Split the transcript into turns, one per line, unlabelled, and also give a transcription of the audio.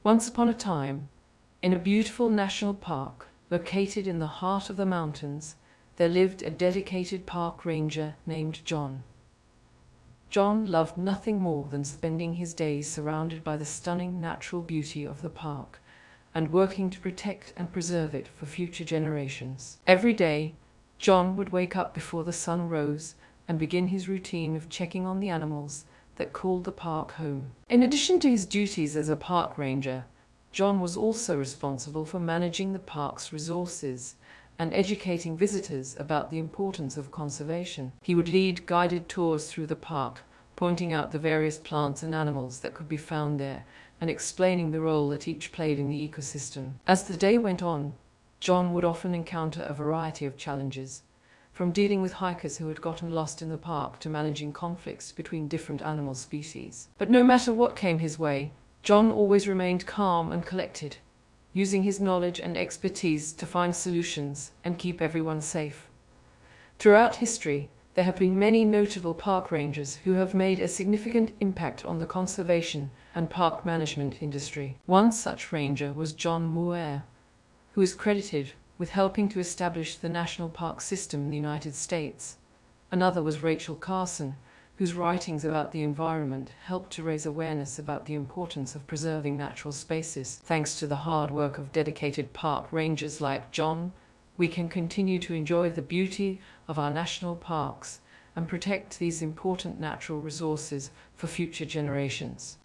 Once upon a time, in a beautiful national park located in the heart of the mountains, there lived a dedicated park ranger named John. John loved nothing more than spending his days surrounded by the stunning natural beauty of the park and working to protect and preserve it for future generations. Every day, John would wake up before the sun rose and begin his routine of checking on the animals that called the park home. In addition to his duties as a park ranger, John was also responsible for managing the park's resources and educating visitors about the importance of conservation. He would lead guided tours through the park, pointing out the various plants and animals that could be found there and explaining the role that each played in the ecosystem. As the day went on, John would often encounter a variety of challenges, from dealing with hikers who had gotten lost in the park to managing conflicts between different animal species. But no matter what came his way, John always remained calm and collected, using his knowledge and expertise to find solutions and keep everyone safe. Throughout history, there have been many notable park rangers who have made a significant impact on the conservation and park management industry. One such ranger was John Muir, who is credited with helping to establish the national park system in the United States. Another was Rachel Carson, whose writings about the environment helped to raise awareness about the importance of preserving natural spaces. Thanks to the hard work of dedicated park rangers like John, we can continue to enjoy the beauty of our national parks and protect these important natural resources for future generations.